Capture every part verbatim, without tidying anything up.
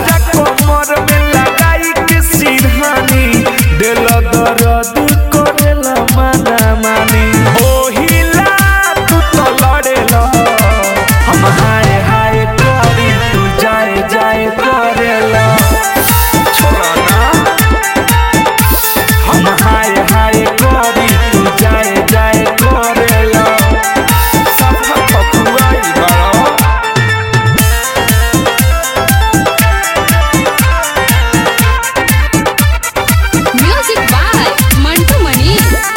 राजा कमर में लगाई के सिरहानी दिल दर्द करेला माना मानी ओहिला तू तो लड़ेला हम हाय हाय करी तू जाए जाए करेला छोड़ा ना हम हाय हाय करी तू जाए जाए करेला सफा पकुआई बड़ा Music by Mantu Mani.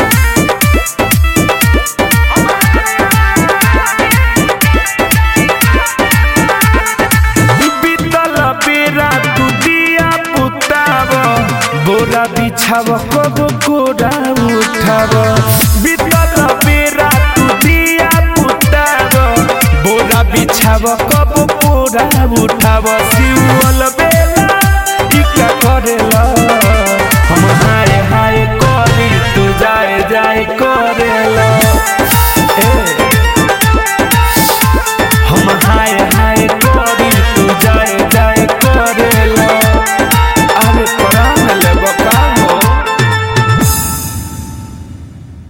बीतल बेरा तू दिया पुताव बोरा बिछाव कब कोरा उठाव बीतल बेरा तू दिया पुताव बोरा बिछाव कब कोरा उठाव सिउल बेला इका करेला हम हाय हाय करी तू जाए जाए करेला